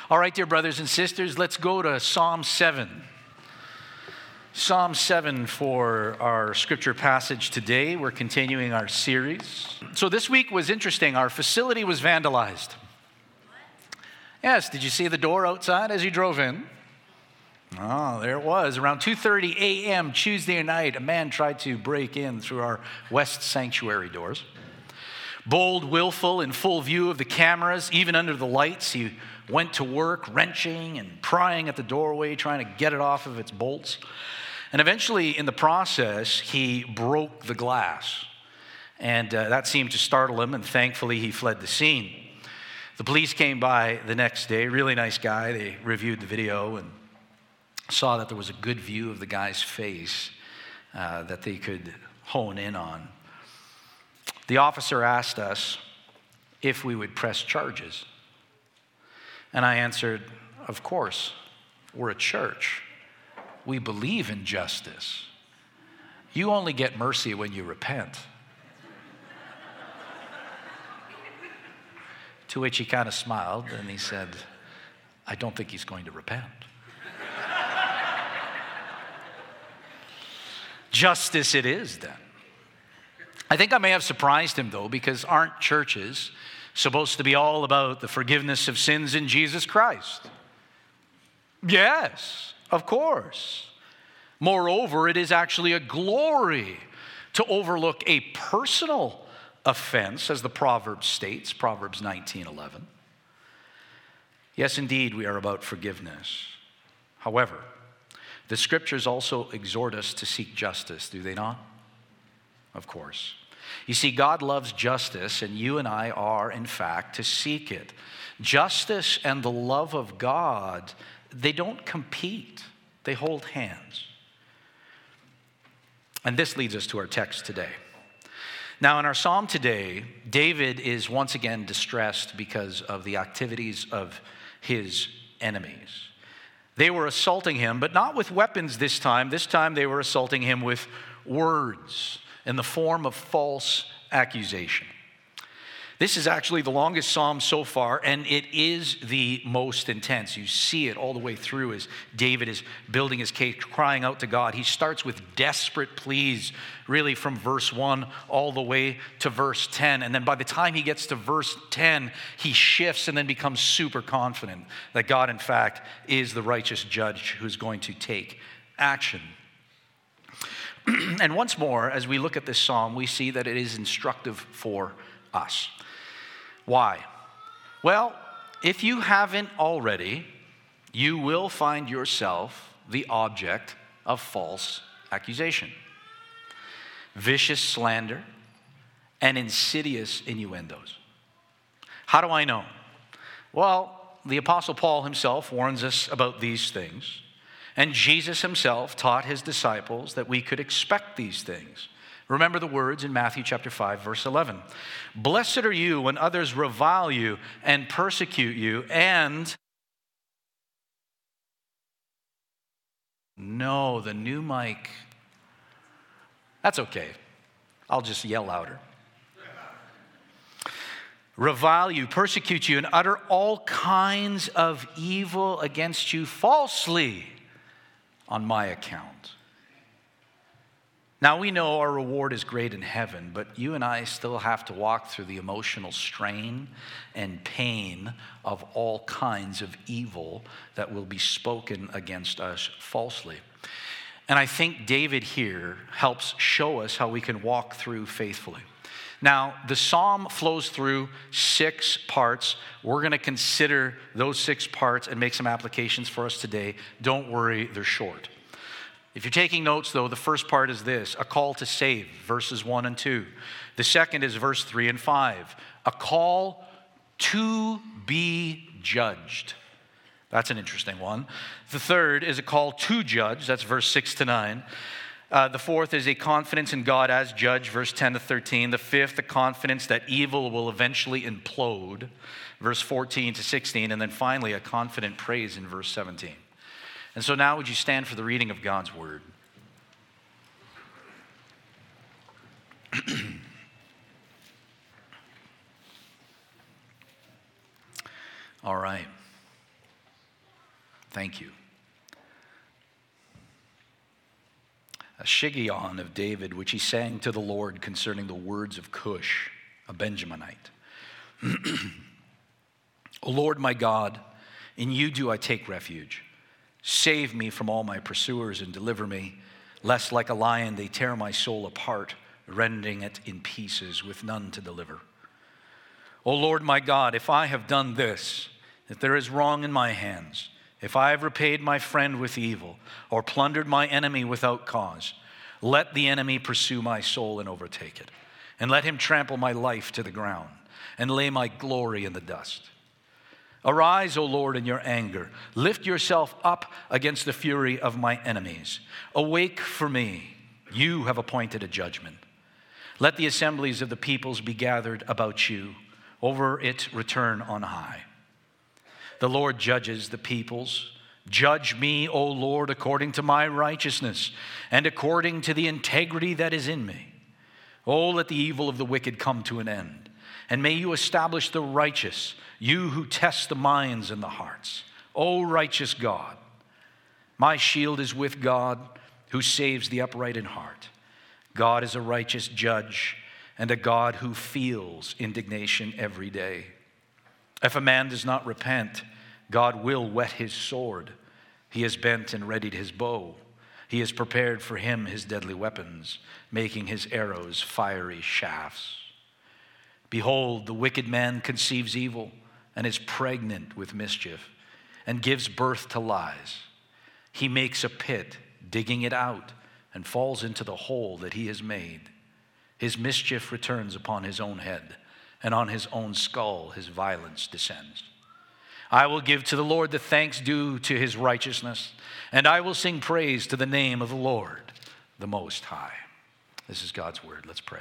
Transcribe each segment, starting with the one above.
All right, dear brothers and sisters, let's go to Psalm 7. Psalm 7 for our scripture passage today. We're continuing our series. So this week was interesting. Our facility was vandalized. Yes, did you see the door outside as you drove in? Oh, there it was. Around 2:30 a.m. Tuesday night, a man tried to break in through our west sanctuary doors. Bold, willful, in full view of the cameras, even under the lights, he went to work wrenching and prying at the doorway, trying to get it off of its bolts. And eventually, in the process, he broke the glass. And that seemed to startle him, and thankfully, he fled the scene. The police came by the next day, really nice guy. They reviewed the video and saw that there was a good view of the guy's face that they could hone in on. The officer asked us if we would press charges. And I answered, of course, we're a church. We believe in justice. You only get mercy when you repent. To which he kind of smiled and he said, I don't think he's going to repent. Justice it is then. I think I may have surprised him though, because aren't churches supposed to be all about the forgiveness of sins in Jesus Christ? Yes, of course. Moreover, it is actually a glory to overlook a personal offense, as the proverb states, Proverbs 19:11. Yes, indeed, we are about forgiveness. However, the scriptures also exhort us to seek justice, do they not? Of course. You see, God loves justice, and you and I are, in fact, to seek it. Justice and the love of God, they don't compete. They hold hands. And this leads us to our text today. Now, in our psalm today, David is once again distressed because of the activities of his enemies. They were assaulting him, but not with weapons this time. This time they were assaulting him with words in the form of false accusation. This is actually the longest psalm so far, and it is the most intense. You see it all the way through as David is building his case, crying out to God. He starts with desperate pleas, really from verse 1 all the way to verse 10. And then by the time he gets to verse 10, he shifts and then becomes super confident that God, in fact, is the righteous judge who's going to take action. And once more, as we look at this psalm, we see that it is instructive for us. Why? Well, if you haven't already, you will find yourself the object of false accusation, vicious slander, and insidious innuendos. How do I know? Well, the Apostle Paul himself warns us about these things, and Jesus himself taught his disciples that we could expect these things. Remember the words in Matthew chapter 5, verse 11. Blessed are you when others revile you and persecute you and... No, the new mic. That's okay. I'll just yell louder. Revile you, persecute you, and utter all kinds of evil against you falsely on my account. Now, we know our reward is great in heaven, but you and I still have to walk through the emotional strain and pain of all kinds of evil that will be spoken against us falsely. And I think David here helps show us how we can walk through faithfully. Now, the psalm flows through 6 parts. We're going to consider those 6 parts and make some applications for us today. Don't worry, they're short. If you're taking notes, though, the first part is this: a call to save, verses 1 and 2. The second is verse 3 and 5. A call to be judged. That's an interesting one. The third is a call to judge. That's verse 6 to 9. The fourth is a confidence in God as judge, verse 10 to 13. The fifth, the confidence that evil will eventually implode, verse 14 to 16. And then finally, a confident praise in verse 17. And so now would you stand for the reading of God's word? All right. Thank you. A Shiggaion of David, which he sang to the Lord concerning the words of Cush, a Benjaminite. O Lord my God, in you do I take refuge. Save me from all my pursuers and deliver me, lest like a lion they tear my soul apart, rending it in pieces with none to deliver. O Lord my God, if I have done this, if there is wrong in my hands, if I have repaid my friend with evil, or plundered my enemy without cause, let the enemy pursue my soul and overtake it, and let him trample my life to the ground, and lay my glory in the dust. Arise, O Lord, in your anger. Lift yourself up against the fury of my enemies. Awake for me. You have appointed a judgment. Let the assemblies of the peoples be gathered about you. Over it return on high. The Lord judges the peoples. Judge me, O Lord, according to my righteousness and according to the integrity that is in me. Oh, let the evil of the wicked come to an end. And may you establish the righteous, you who test the minds and the hearts. O righteous God, my shield is with God, who saves the upright in heart. God is a righteous judge and a God who feels indignation every day. If a man does not repent, God will whet his sword. He has bent and readied his bow. He has prepared for him his deadly weapons, making his arrows fiery shafts. Behold, the wicked man conceives evil and is pregnant with mischief and gives birth to lies. He makes a pit, digging it out, and falls into the hole that he has made. His mischief returns upon his own head, and on his own skull his violence descends. I will give to the Lord the thanks due to his righteousness, and I will sing praise to the name of the Lord, the Most High. This is God's word. Let's pray.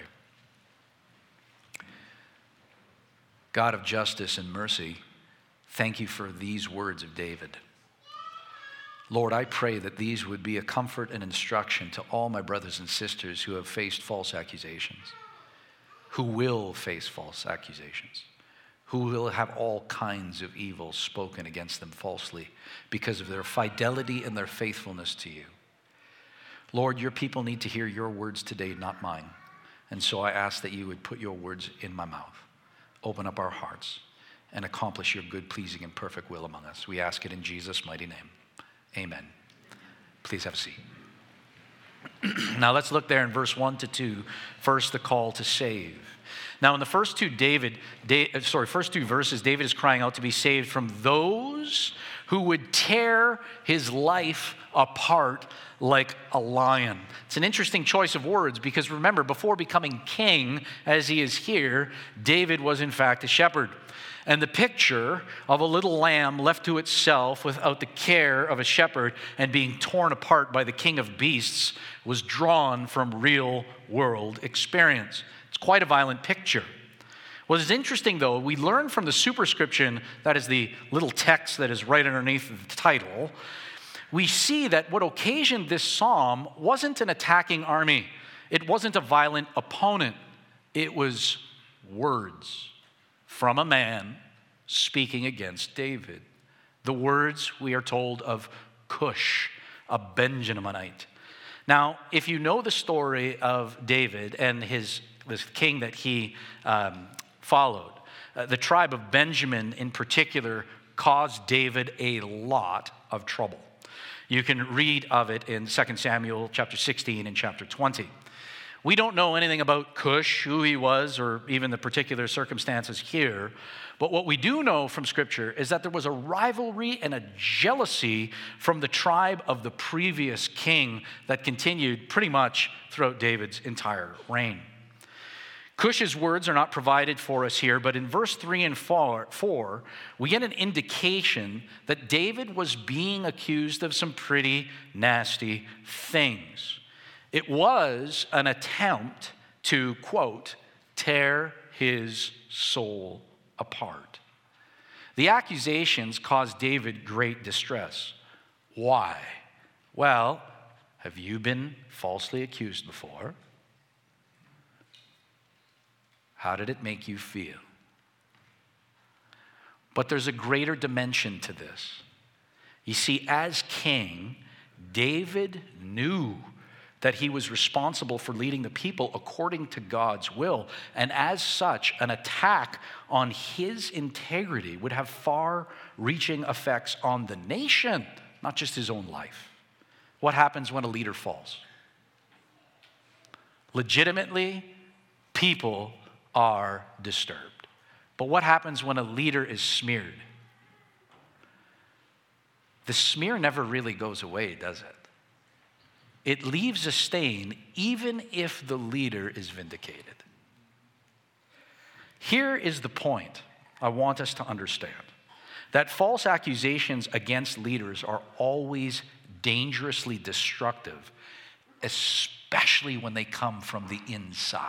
God of justice and mercy, thank you for these words of David. Lord, I pray that these would be a comfort and instruction to all my brothers and sisters who have faced false accusations, who will face false accusations, who will have all kinds of evil spoken against them falsely because of their fidelity and their faithfulness to you. Lord, your people need to hear your words today, not mine. And so I ask that you would put your words in my mouth, open up our hearts, and accomplish your good, pleasing, and perfect will among us. We ask it in Jesus' mighty name. Amen. Please have a seat. Now let's look there in verse 1 to 2. First, the call to save. Now in the first two verses, David is crying out to be saved from those who would tear his life apart like a lion. It's an interesting choice of words because remember, before becoming king, as he is here, David was in fact a shepherd. And the picture of a little lamb left to itself without the care of a shepherd and being torn apart by the king of beasts was drawn from real world experience. It's quite a violent picture. What is interesting, though, we learn from the superscription, that is the little text that is right underneath the title, we see that what occasioned this psalm wasn't an attacking army. It wasn't a violent opponent. It was words from a man speaking against David. The words, we are told, of Cush, a Benjaminite. Now, if you know the story of David and this king that he followed, the tribe of Benjamin in particular caused David a lot of trouble. You can read of it in 2 Samuel chapter 16 and chapter 20. We don't know anything about Cush, who he was, or even the particular circumstances here. But what we do know from Scripture is that there was a rivalry and a jealousy from the tribe of the previous king that continued pretty much throughout David's entire reign. Cush's words are not provided for us here, but in verse 3 and 4, we get an indication that David was being accused of some pretty nasty things. It was an attempt to, quote, tear his soul apart. The accusations caused David great distress. Why? Well, have you been falsely accused before? How did it make you feel? But there's a greater dimension to this. You see, as king, David knew that he was responsible for leading the people according to God's will. And as such, an attack on his integrity would have far-reaching effects on the nation, not just his own life. What happens when a leader falls? Legitimately, people are disturbed. But what happens when a leader is smeared? The smear never really goes away, does it? It leaves a stain even if the leader is vindicated. Here is the point I want us to understand. That false accusations against leaders are always dangerously destructive, especially when they come from the inside.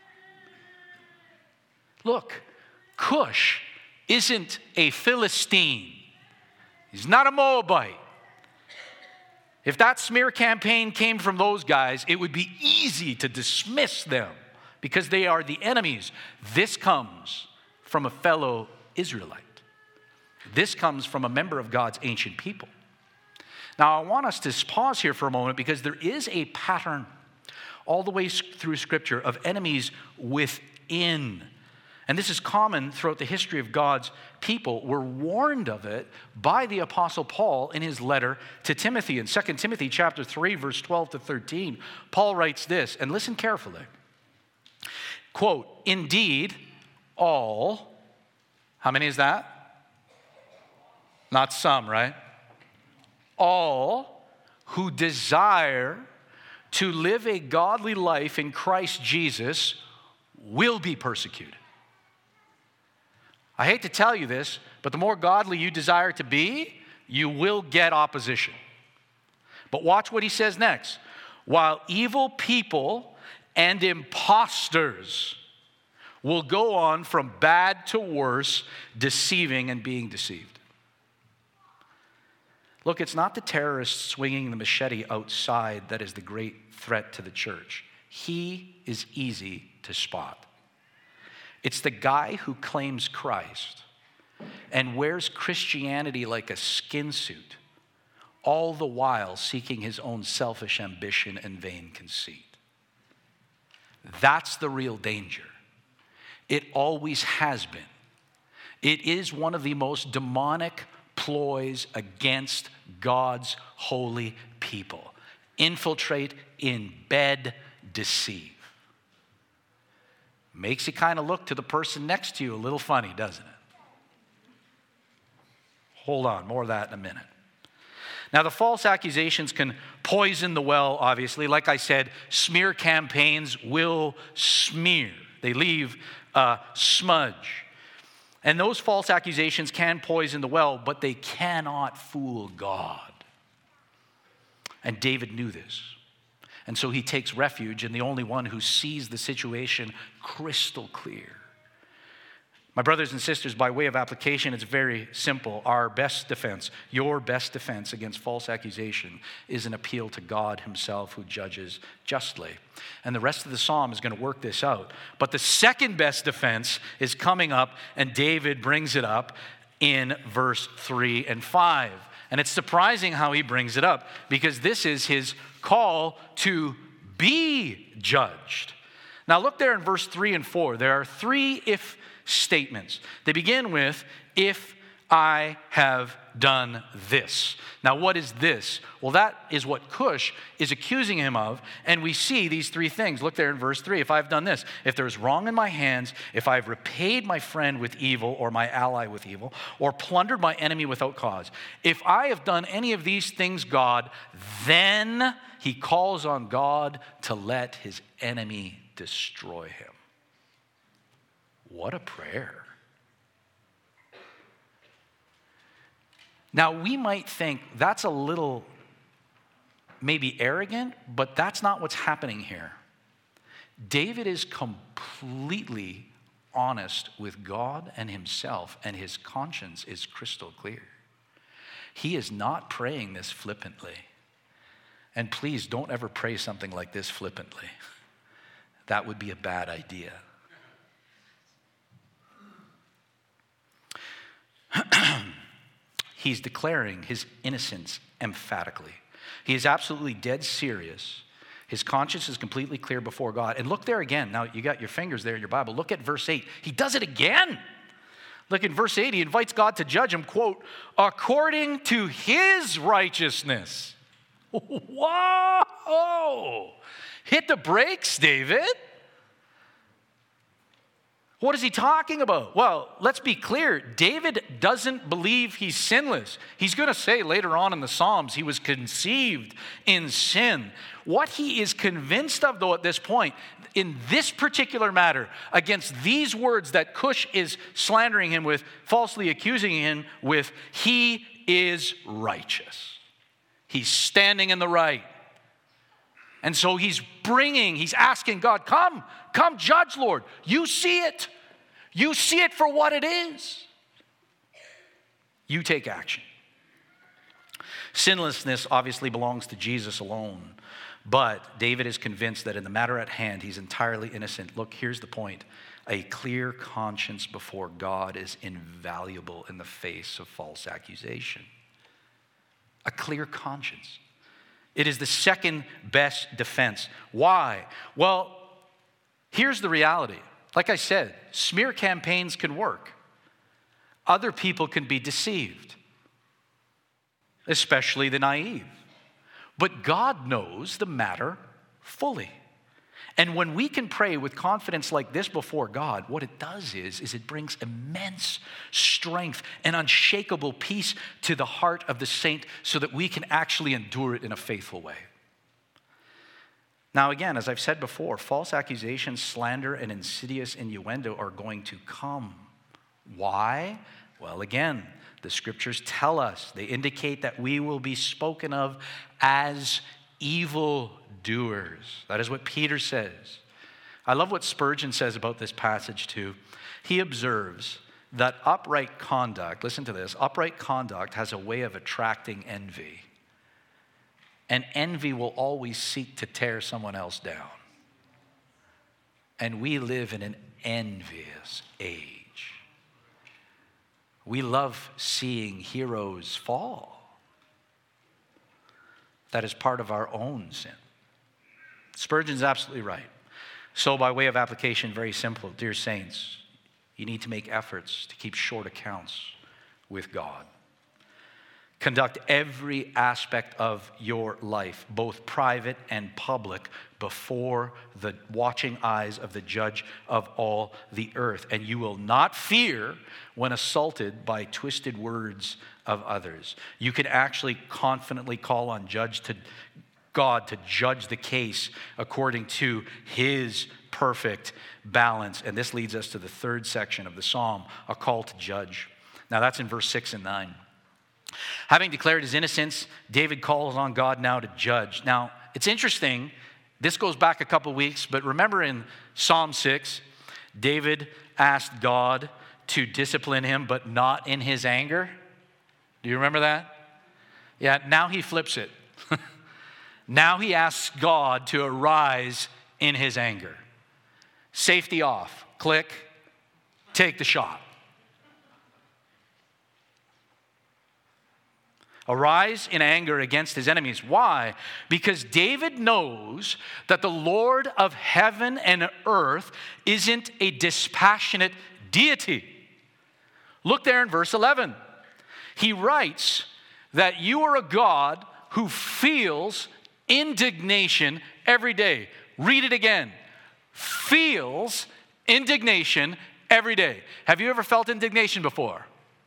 Look, Cush isn't a Philistine. He's not a Moabite. If that smear campaign came from those guys, it would be easy to dismiss them because they are the enemies. This comes from a fellow Israelite. This comes from a member of God's ancient people. Now, I want us to pause here for a moment because there is a pattern all the way through Scripture of enemies within. And this is common throughout the history of God's people. We're warned of it by the Apostle Paul in his letter to Timothy. In 2 Timothy chapter 3, verse 12 to 13, Paul writes this, and listen carefully. Quote, indeed, all, how many is that? Not some, right? All who desire to live a godly life in Christ Jesus will be persecuted. I hate to tell you this, but the more godly you desire to be, you will get opposition. But watch what he says next. While evil people and imposters will go on from bad to worse, deceiving and being deceived. Look, it's not the terrorist swinging the machete outside that is the great threat to the church. He is easy to spot. It's the guy who claims Christ and wears Christianity like a skin suit, all the while seeking his own selfish ambition and vain conceit. That's the real danger. It always has been. It is one of the most demonic ploys against God's holy people. Infiltrate, embed, deceive. Makes you kind of look to the person next to you a little funny, doesn't it? Hold on, more of that in a minute. Now, the false accusations can poison the well, obviously. Like I said, smear campaigns will smear. They leave a smudge. And those false accusations can poison the well, but they cannot fool God. And David knew this. And so he takes refuge in the only one who sees the situation crystal clear. My brothers and sisters, by way of application, it's very simple. Our best defense, your best defense against false accusation is an appeal to God himself who judges justly. And the rest of the psalm is going to work this out. But the second best defense is coming up, and David brings it up in verse 3 and 5. And it's surprising how he brings it up because this is his call to be judged. Now look there in verse 3 and 4. There are three if statements. They begin with, if I have done this. Now what is this? Well, that is what Cush is accusing him of, and we see these three things. Look there in verse 3. If I've done this, if there is wrong in my hands, if I've repaid my friend with evil or my ally with evil, or plundered my enemy without cause, if I have done any of these things, God, then he calls on God to let his enemy destroy him. What a prayer. Now, we might think that's a little maybe arrogant, but that's not what's happening here. David is completely honest with God and himself, and his conscience is crystal clear. He is not praying this flippantly. And please don't ever pray something like this flippantly. That would be a bad idea. he's declaring his innocence emphatically. He is absolutely dead serious. His conscience is completely clear before God. And look there again. Now, you got your fingers there in your Bible. Look at verse 8. He does it again. Look in verse 8. He invites God to judge him, quote, according to his righteousness. Whoa! Hit the brakes, David. What is he talking about? Well, let's be clear. David doesn't believe he's sinless. He's going to say later on in the Psalms he was conceived in sin. What he is convinced of, though, at this point, in this particular matter, against these words that Cush is slandering him with, falsely accusing him with, he is righteous. He's standing in the right. And so he's asking God, come judge, Lord. You see it. You see it for what it is. You take action. Sinlessness obviously belongs to Jesus alone. But David is convinced that in the matter at hand, he's entirely innocent. Look, here's the point. A clear conscience before God is invaluable in the face of false accusation. A clear conscience. It is the second best defense. Why? Well, here's the reality. Like I said, smear campaigns can work. Other people can be deceived, especially the naive. But God knows the matter fully. And when we can pray with confidence like this before God, what it does is it brings immense strength and unshakable peace to the heart of the saint so that we can actually endure it in a faithful way. Now again, as I've said before, false accusations, slander, and insidious innuendo are going to come. Why? Well, again, the scriptures tell us, they indicate that we will be spoken of as evil doers. That is what Peter says. I love what Spurgeon says about this passage too. He observes that upright conduct, listen to this, upright conduct has a way of attracting envy. And envy will always seek to tear someone else down. And we live in an envious age. We love seeing heroes fall. That is part of our own sin. Spurgeon's absolutely right. So by way of application, very simple, dear saints, you need to make efforts to keep short accounts with God. Conduct every aspect of your life, both private and public, before the watching eyes of the judge of all the earth. And you will not fear when assaulted by twisted words of others. You can actually confidently call on God to judge the case according to his perfect balance. And this leads us to the third section of the psalm, a call to judge. Now that's in verse 6 and 9. Having declared his innocence, David calls on God now to judge. Now, it's interesting. This goes back a couple weeks, but remember in Psalm 6, David asked God to discipline him, but not in his anger. Do you remember that? Yeah, now he flips it. Now he asks God to arise in his anger. Safety off. Click. Take the shot. Arise in anger against his enemies. Why? Because David knows that the Lord of heaven and earth isn't a dispassionate deity. Look there in verse 11. He writes that you are a God who feels indignation every day. Read it again. Feels indignation every day. Have you ever felt indignation before?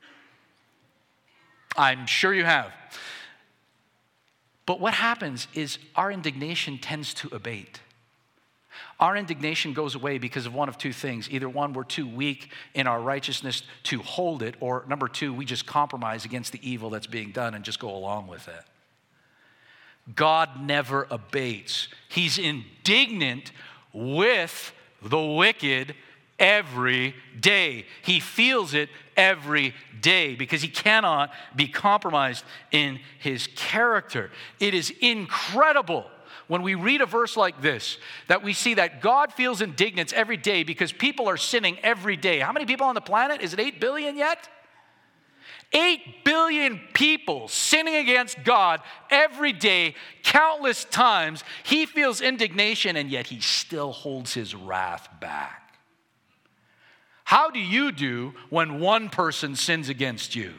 I'm sure you have. But what happens is our indignation tends to abate. Our indignation goes away because of one of two things. Either one, we're too weak in our righteousness to hold it, or number two, we just compromise against the evil that's being done and just go along with it. God never abates. He's indignant with the wicked every day. He feels it every day because he cannot be compromised in his character. It is incredible when we read a verse like this that we see that God feels indignance every day because people are sinning every day. How many people on the planet? Is it 8 billion yet? 8 billion people sinning against God every day, countless times. He feels indignation, and yet he still holds his wrath back. How do you do when one person sins against you?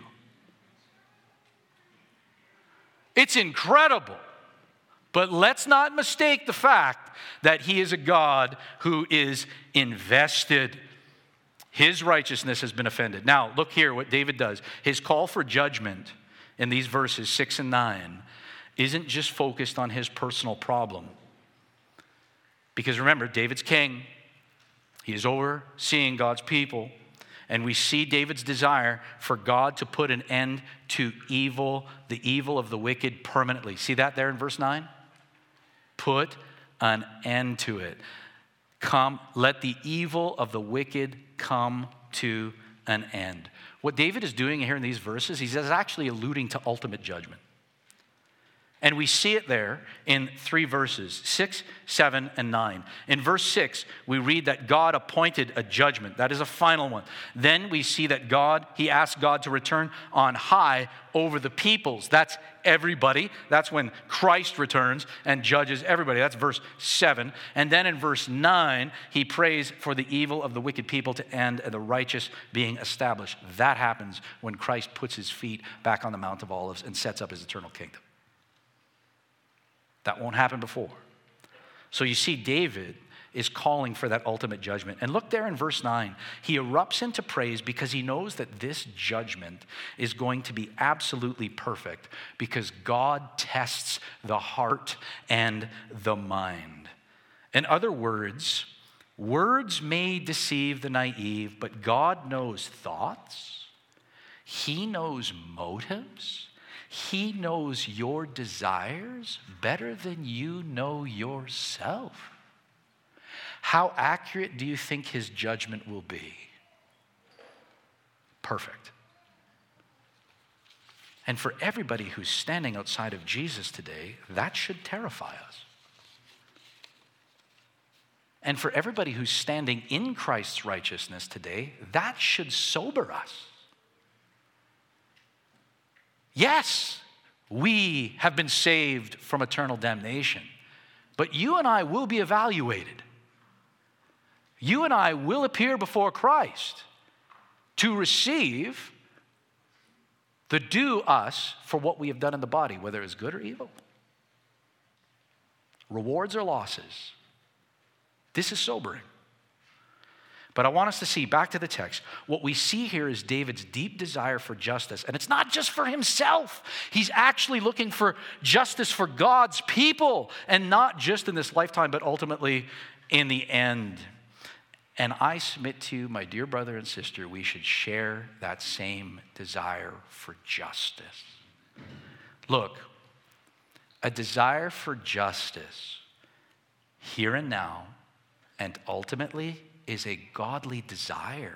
It's incredible. But let's not mistake the fact that he is a God who is invested. His righteousness has been offended. Now, look here what David does. His call for judgment in these verses 6 and 9 isn't just focused on his personal problem. Because remember, David's king. He is overseeing God's people. And we see David's desire for God to put an end to evil, the evil of the wicked permanently. See that there in verse 9? Put an end to it. Come, let the evil of the wicked come to an end. What David is doing here in these verses, he's actually alluding to ultimate judgment. And we see it there in 3 verses, 6, 7, and 9. In verse 6, we read that God appointed a judgment. That is a final one. Then we see that he asked God to return on high over the peoples. That's everybody. That's when Christ returns and judges everybody. That's verse 7. And then in verse 9, he prays for the evil of the wicked people to end and the righteous being established. That happens when Christ puts his feet back on the Mount of Olives and sets up his eternal kingdom. That won't happen before. So you see, David is calling for that ultimate judgment. And look there in verse 9. He erupts into praise because he knows that this judgment is going to be absolutely perfect because God tests the heart and the mind. In other words, words may deceive the naive, but God knows thoughts. He knows motives. He knows your desires better than you know yourself. How accurate do you think his judgment will be? Perfect. And for everybody who's standing outside of Jesus today, that should terrify us. And for everybody who's standing in Christ's righteousness today, that should sober us. Yes, we have been saved from eternal damnation, but you and I will be evaluated. You and I will appear before Christ to receive the due us for what we have done in the body, whether it's good or evil. Rewards or losses. This is sobering. But I want us to see, back to the text, what we see here is David's deep desire for justice. And it's not just for himself. He's actually looking for justice for God's people. And not just in this lifetime, but ultimately in the end. And I submit to you, my dear brother and sister, we should share that same desire for justice. Look, a desire for justice here and now, and ultimately, is a godly desire.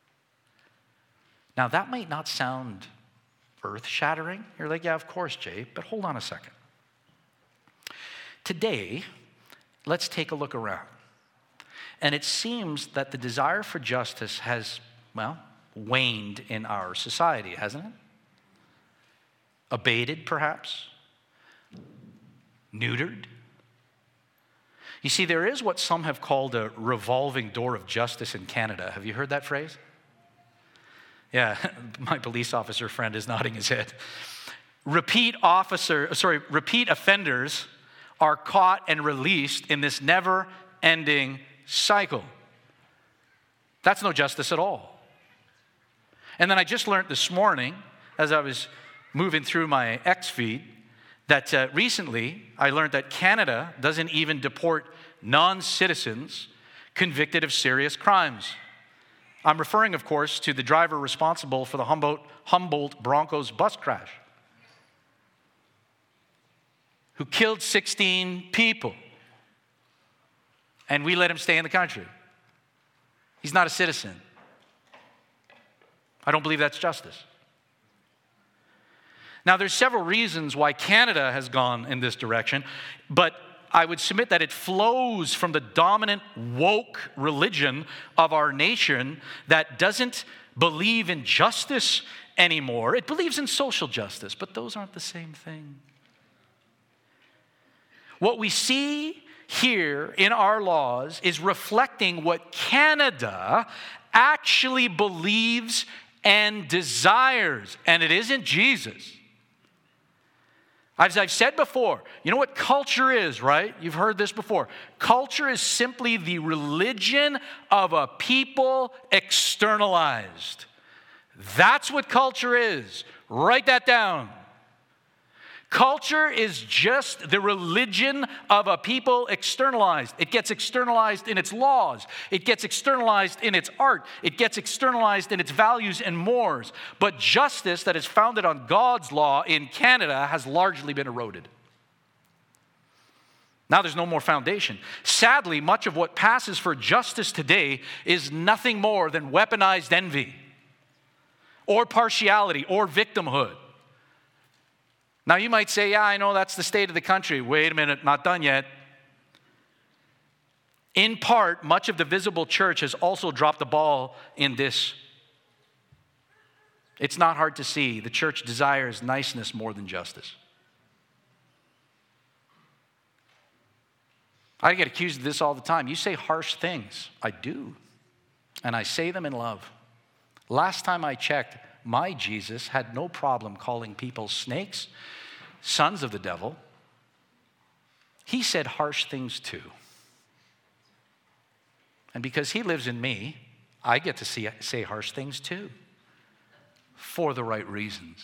Now, that might not sound earth-shattering. You're like, yeah, of course, Jay, but hold on a second. Today, let's take a look around. And it seems that the desire for justice has, waned in our society, hasn't it? Abated, perhaps? Neutered? You see, there is what some have called a revolving door of justice in Canada. Have you heard that phrase? Yeah, my police officer friend is nodding his head. Repeat offenders are caught and released in this never-ending cycle. That's no justice at all. And then I just learned this morning, as I was moving through my X feed, that recently I learned that Canada doesn't even deport non-citizens convicted of serious crimes. I'm referring, of course, to the driver responsible for the Humboldt Broncos bus crash, who killed 16 people. And we let him stay in the country. He's not a citizen. I don't believe that's justice. Now, there's several reasons why Canada has gone in this direction, but I would submit that it flows from the dominant woke religion of our nation that doesn't believe in justice anymore. It believes in social justice, but those aren't the same thing. What we see here in our laws is reflecting what Canada actually believes and desires, and it isn't Jesus. As I've said before, you know what culture is, right? You've heard this before. Culture is simply the religion of a people externalized. That's what culture is. Write that down. Culture is just the religion of a people externalized. It gets externalized in its laws. It gets externalized in its art. It gets externalized in its values and mores. But justice that is founded on God's law in Canada has largely been eroded. Now there's no more foundation. Sadly, much of what passes for justice today is nothing more than weaponized envy or partiality or victimhood. Now you might say, yeah, I know that's the state of the country. Wait a minute, not done yet. In part, much of the visible church has also dropped the ball in this. It's not hard to see. The church desires niceness more than justice. I get accused of this all the time. You say harsh things. I do. And I say them in love. Last time I checked, my Jesus had no problem calling people snakes, sons of the devil. He said harsh things too. And because he lives in me, I get to say harsh things too, for the right reasons.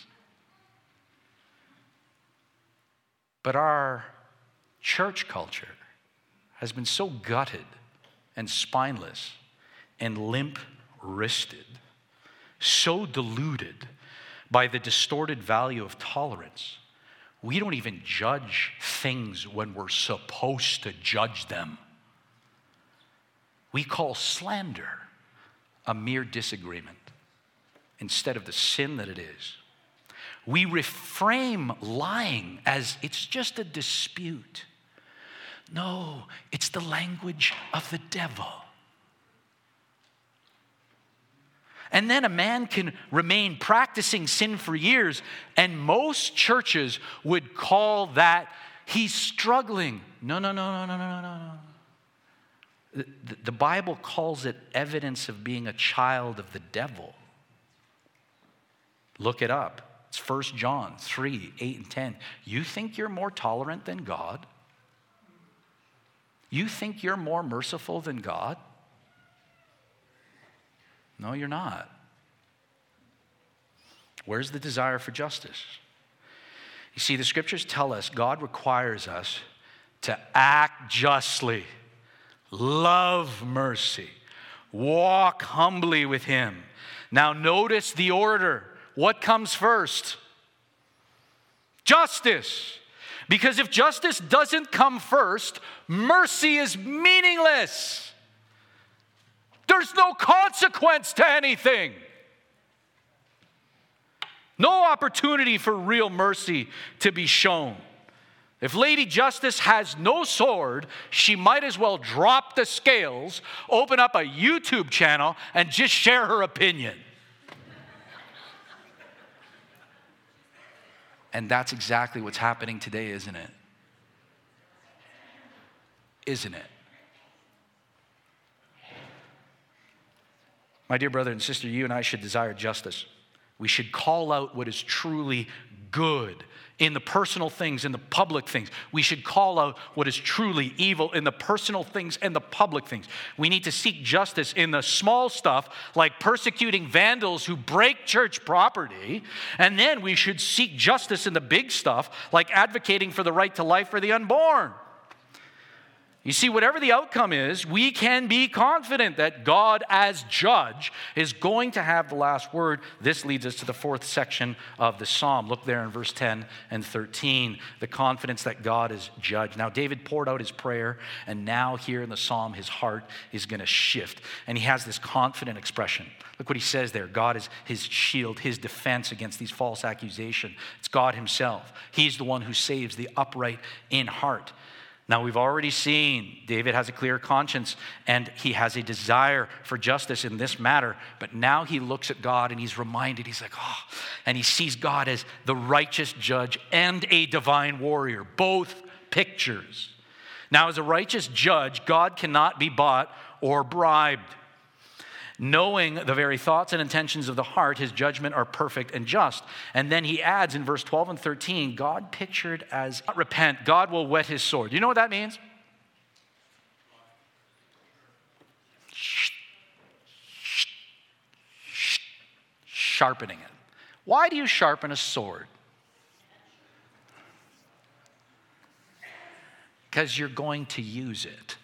But our church culture has been so gutted and spineless and limp-wristed, so deluded by the distorted value of tolerance, we don't even judge things when we're supposed to judge them. We call slander a mere disagreement instead of the sin that it is. We reframe lying as it's just a dispute. No, it's the language of the devil. And then a man can remain practicing sin for years, and most churches would call that he's struggling. No. The Bible calls it evidence of being a child of the devil. Look it up. It's 1 John 3, 8 and 10. You think you're more tolerant than God? You think you're more merciful than God? No, you're not. Where's the desire for justice? You see, the scriptures tell us God requires us to act justly, love mercy, walk humbly with him. Now notice the order. What comes first? Justice. Because if justice doesn't come first, mercy is meaningless. There's no consequence to anything. No opportunity for real mercy to be shown. If Lady Justice has no sword, she might as well drop the scales, open up a YouTube channel, and just share her opinion. And that's exactly what's happening today, isn't it? Isn't it? My dear brother and sister, you and I should desire justice. We should call out what is truly good in the personal things, in the public things. We should call out what is truly evil in the personal things and the public things. We need to seek justice in the small stuff, like persecuting vandals who break church property. And then we should seek justice in the big stuff, like advocating for the right to life for the unborn. You see, whatever the outcome is, we can be confident that God as judge is going to have the last word. This leads us to the fourth section of the psalm. Look there in verse 10 and 13, the confidence that God is judge. Now, David poured out his prayer, and now here in the psalm, his heart is going to shift. And he has this confident expression. Look what he says there. God is his shield, his defense against these false accusations. It's God himself. He's the one who saves the upright in heart. Now, we've already seen David has a clear conscience and he has a desire for justice in this matter. But now he looks at God and he's reminded, he's like, and he sees God as the righteous judge and a divine warrior, both pictures. Now, as a righteous judge, God cannot be bought or bribed. Knowing the very thoughts and intentions of the heart, his judgment are perfect and just. And then he adds in verse 12 and 13, God pictured as repent, God will whet his sword. You know what that means? Sharpening it. Why do you sharpen a sword? Because you're going to use it.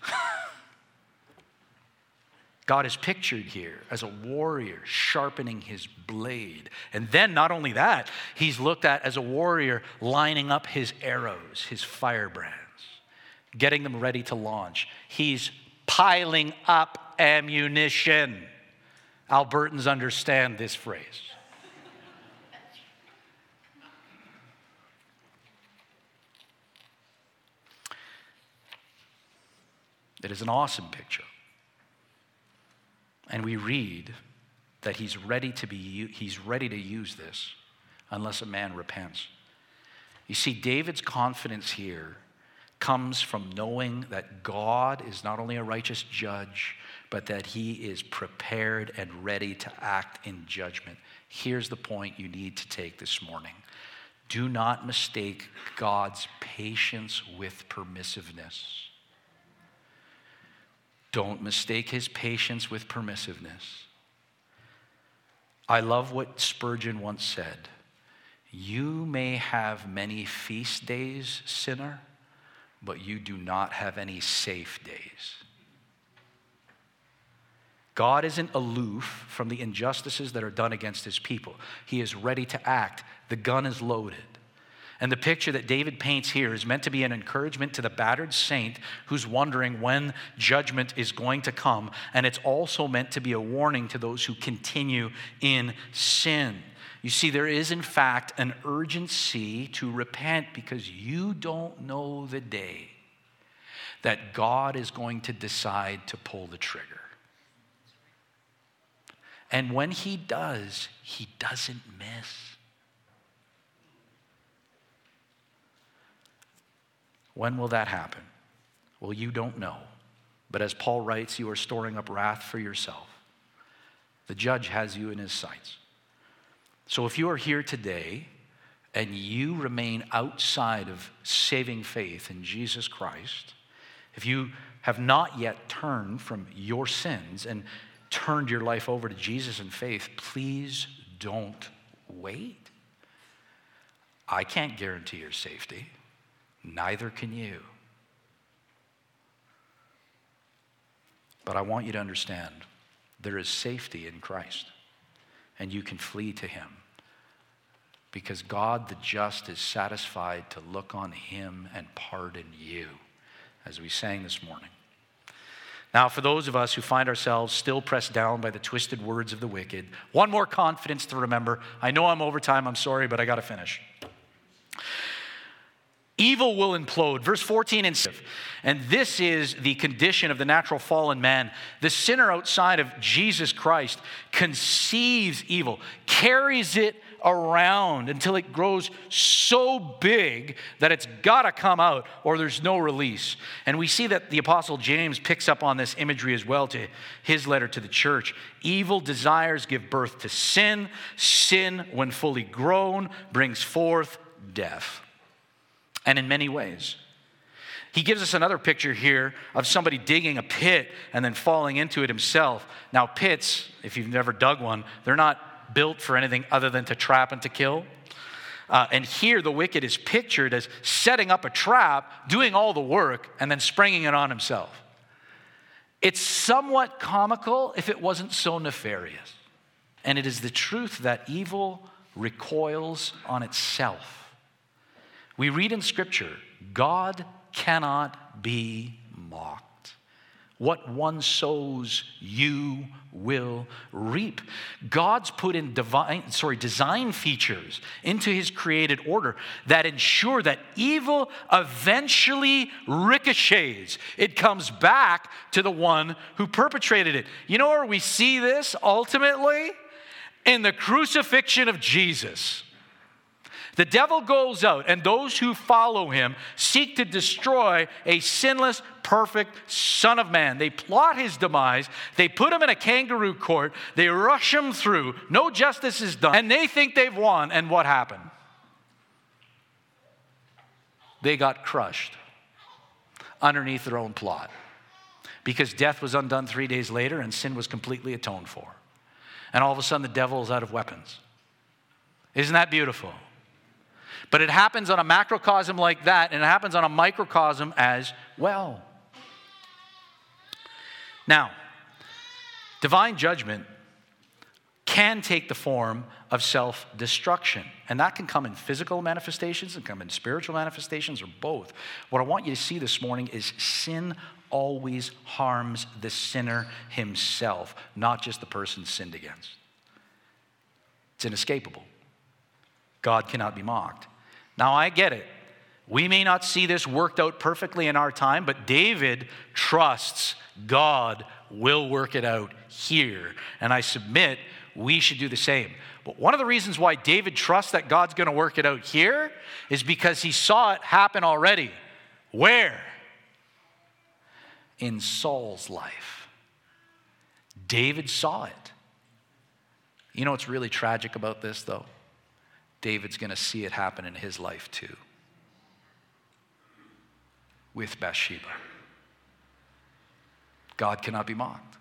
God is pictured here as a warrior sharpening his blade. And then not only that, he's looked at as a warrior lining up his arrows, his firebrands, getting them ready to launch. He's piling up ammunition. Albertans understand this phrase. It is an awesome picture. And we read that he's ready to use this unless a man repents. You see, David's confidence here comes from knowing that God is not only a righteous judge, but that he is prepared and ready to act in judgment. Here's the point you need to take this morning. Do not mistake God's patience with permissiveness. Don't mistake his patience with permissiveness. I love what Spurgeon once said. You may have many feast days, sinner, but you do not have any safe days. God isn't aloof from the injustices that are done against his people. He is ready to act. The gun is loaded. And the picture that David paints here is meant to be an encouragement to the battered saint who's wondering when judgment is going to come. And it's also meant to be a warning to those who continue in sin. You see, there is in fact an urgency to repent because you don't know the day that God is going to decide to pull the trigger. And when he does, he doesn't miss. When will that happen? Well, you don't know. But as Paul writes, you are storing up wrath for yourself. The judge has you in his sights. So if you are here today and you remain outside of saving faith in Jesus Christ, if you have not yet turned from your sins and turned your life over to Jesus in faith, please don't wait. I can't guarantee your safety. Neither can you. But I want you to understand there is safety in Christ, and you can flee to him because God the just is satisfied to look on him and pardon you, as we sang this morning. Now, for those of us who find ourselves still pressed down by the twisted words of the wicked, one more confidence to remember. I know I'm over time, I'm sorry, but I got to finish. Evil will implode. Verse 14 and this is the condition of the natural fallen man. The sinner outside of Jesus Christ conceives evil, carries it around until it grows so big that it's got to come out or there's no release. And we see that the Apostle James picks up on this imagery as well to his letter to the church. Evil desires give birth to sin. Sin, when fully grown, brings forth death. And in many ways. He gives us another picture here of somebody digging a pit and then falling into it himself. Now pits, if you've never dug one, they're not built for anything other than to trap and to kill. And here the wicked is pictured as setting up a trap, doing all the work, and then springing it on himself. It's somewhat comical if it wasn't so nefarious. And it is the truth that evil recoils on itself. We read in Scripture, God cannot be mocked. What one sows, you will reap. God's put in design features into his created order that ensure that evil eventually ricochets. It comes back to the one who perpetrated it. You know where we see this ultimately? In the crucifixion of Jesus. The devil goes out, and those who follow him seek to destroy a sinless, perfect Son of Man. They plot his demise. They put him in a kangaroo court. They rush him through. No justice is done. And they think they've won. And what happened? They got crushed underneath their own plot. Because death was undone 3 days later, and sin was completely atoned for. And all of a sudden, the devil is out of weapons. Isn't that beautiful? But it happens on a macrocosm like that, and it happens on a microcosm as well. Now, divine judgment can take the form of self-destruction. And that can come in physical manifestations, and come in spiritual manifestations, or both. What I want you to see this morning is sin always harms the sinner himself, not just the person sinned against. It's inescapable. God cannot be mocked. Now, I get it. We may not see this worked out perfectly in our time, but David trusts God will work it out here. And I submit we should do the same. But one of the reasons why David trusts that God's going to work it out here is because he saw it happen already. Where? In Saul's life. David saw it. You know what's really tragic about this, though? David's going to see it happen in his life too. With Bathsheba. God cannot be mocked.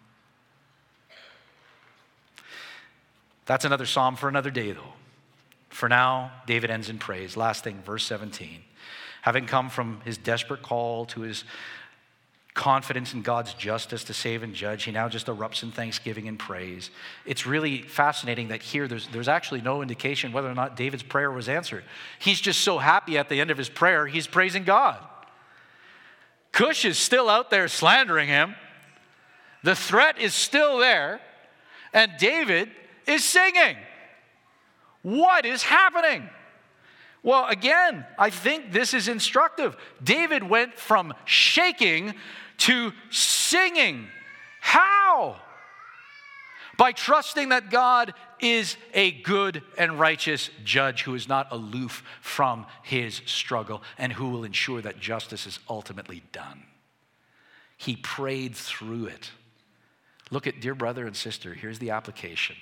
That's another psalm for another day, though. For now, David ends in praise. Last thing, verse 17. Having come from his desperate call to his confidence in God's justice to save and judge, he now just erupts in thanksgiving and praise. It's really fascinating that here there's actually no indication whether or not David's prayer was answered. He's just so happy at the end of his prayer, he's praising God. Cush is still out there slandering him. The threat is still there, and David is singing. What is happening? Well, again, I think this is instructive. David went from shaking to singing. How? By trusting that God is a good and righteous judge who is not aloof from his struggle and who will ensure that justice is ultimately done. He prayed through it. Look at, dear brother and sister, here's the application.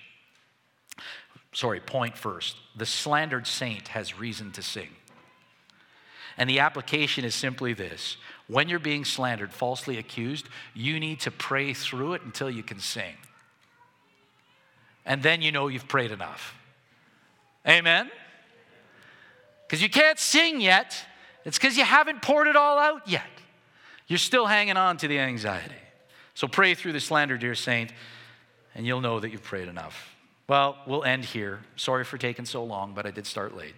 Point first. The slandered saint has reason to sing. And the application is simply this. When you're being slandered, falsely accused, you need to pray through it until you can sing. And then you know you've prayed enough. Amen? Because you can't sing yet. It's because you haven't poured it all out yet. You're still hanging on to the anxiety. So pray through the slander, dear saint, and you'll know that you've prayed enough. Well, we'll end here. Sorry for taking so long, but I did start late.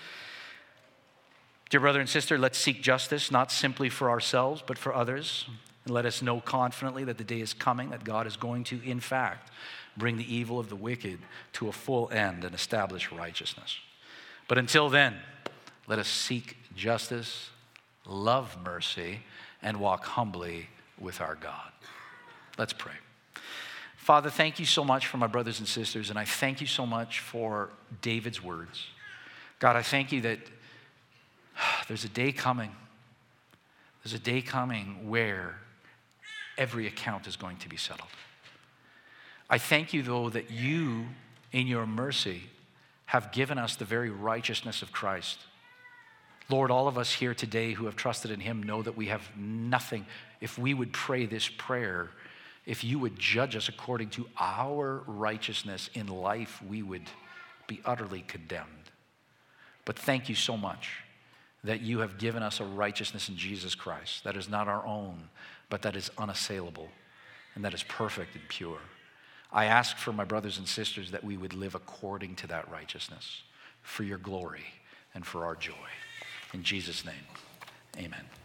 Dear brother and sister, let's seek justice, not simply for ourselves, but for others. And let us know confidently that the day is coming, that God is going to, in fact, bring the evil of the wicked to a full end and establish righteousness. But until then, let us seek justice, love mercy, and walk humbly with our God. Let's pray. Father, thank you so much for my brothers and sisters, and I thank you so much for David's words. God, I thank you that there's a day coming. There's a day coming where every account is going to be settled. I thank you, though, that you, in your mercy, have given us the very righteousness of Christ. Lord, all of us here today who have trusted in him know that we have nothing. If we would pray this prayer, if you would judge us according to our righteousness in life, we would be utterly condemned. But thank you so much that you have given us a righteousness in Jesus Christ that is not our own, but that is unassailable and that is perfect and pure. I ask for my brothers and sisters that we would live according to that righteousness for your glory and for our joy. In Jesus' name, amen.